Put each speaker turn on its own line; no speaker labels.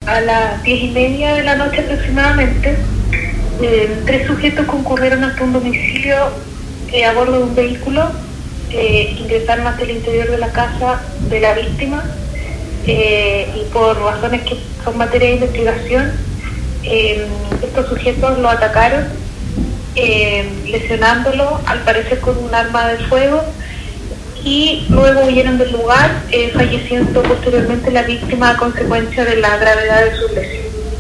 a las 10:30 de la noche aproximadamente, 3 sujetos concurrieron hasta un domicilio a bordo de un vehículo, ingresaron hasta el interior de la casa de la víctima y por razones que son materia de investigación, estos sujetos lo atacaron, lesionándolo, al parecer con un arma de fuego, y luego huyeron del lugar, falleciendo posteriormente la víctima a consecuencia de la gravedad de sus lesiones.